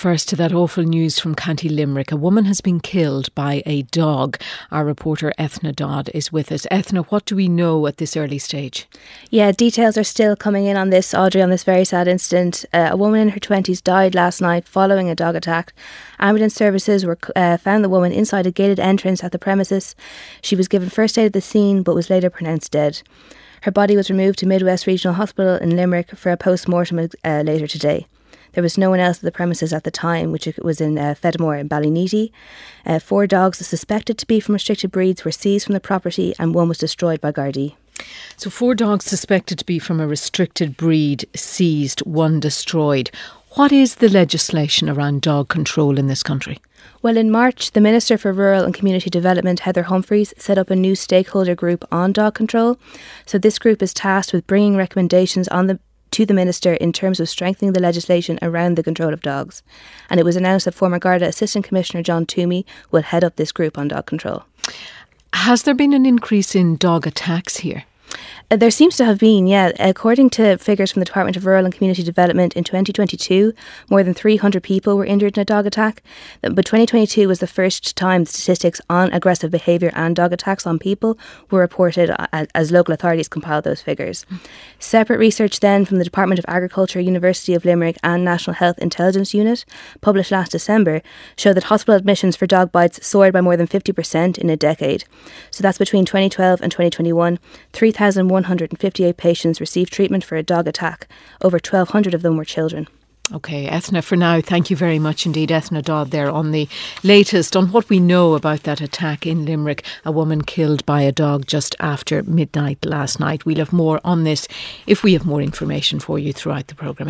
first to that awful news from County Limerick. A woman has been killed by a dog. Our reporter Ethna Dodd is with us. Ethna, what do we know at this early stage? Yeah, details are still coming in on this, Audrey, on this very sad incident. A woman in her 20s died last night following a dog attack. Ambulance services found the woman inside a gated entrance at the premises. She was given first aid at the scene but was later pronounced dead. Her body was removed to Midwest Regional Hospital in Limerick for a post-mortem later today. There was no one else at the premises at the time, which was in Fedmore in Ballyneety. 4 dogs suspected to be from restricted breeds were seized from the property and one was destroyed by Gardaí. So 4 dogs suspected to be from a restricted breed seized, 1 destroyed. What is the legislation around dog control in this country? Well, in March, the Minister for Rural and Community Development, Heather Humphreys, set up a new stakeholder group on dog control. So this group is tasked with bringing recommendations to the Minister in terms of strengthening the legislation around the control of dogs. And it was announced that former Garda Assistant Commissioner John Toomey will head up this group on dog control. Has there been an increase in dog attacks here? There seems to have been, yeah. According to figures from the Department of Rural and Community Development, in 2022, more than 300 people were injured in a dog attack. But 2022 was the first time statistics on aggressive behaviour and dog attacks on people were reported as local authorities compiled those figures. Separate research then from the Department of Agriculture, University of Limerick and National Health Intelligence Unit, published last December, showed that hospital admissions for dog bites soared by more than 50% in a decade. So that's between 2012 and 2021, 3,158 patients received treatment for a dog attack. Over 1,200 of them were children. OK, Ethna, for now, thank you very much indeed. Ethna Dodd there on the latest on what we know about that attack in Limerick. A woman killed by a dog just after midnight last night. We'll have more on this if we have more information for you throughout the programme.